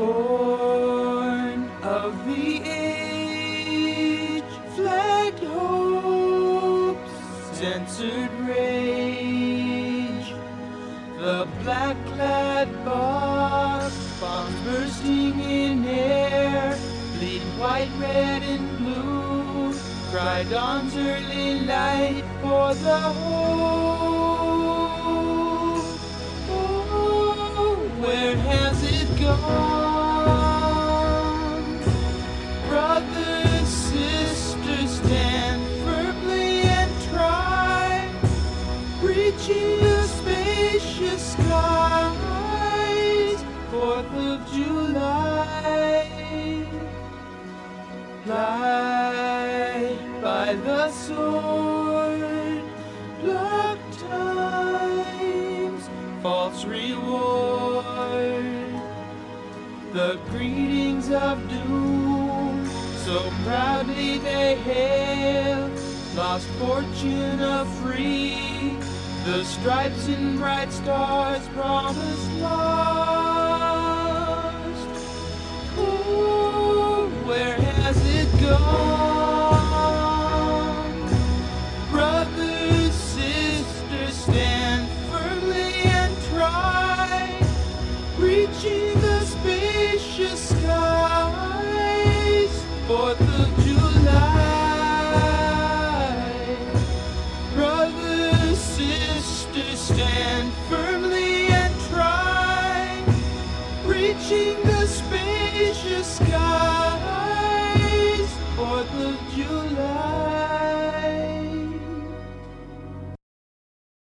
Horn of the age, flagged hopes, censored rage, the black-clad box, bombs bursting in air, bleed white, red, and blue, cry dawn's early light for the whole. Oh, where has it gone? Brothers, sisters, stand firmly and try, reaching the spacious skies, 4th of July. Light by the sword, block time's false reward, the greetings of doom, so proudly they hail, lost fortune of free, the stripes and bright stars promised lost. Oh, where has it gone? Brothers, sisters, stand firmly and try, reaching the spacious skies, 4th of July. Brothers, sisters, stand firmly and try, reaching the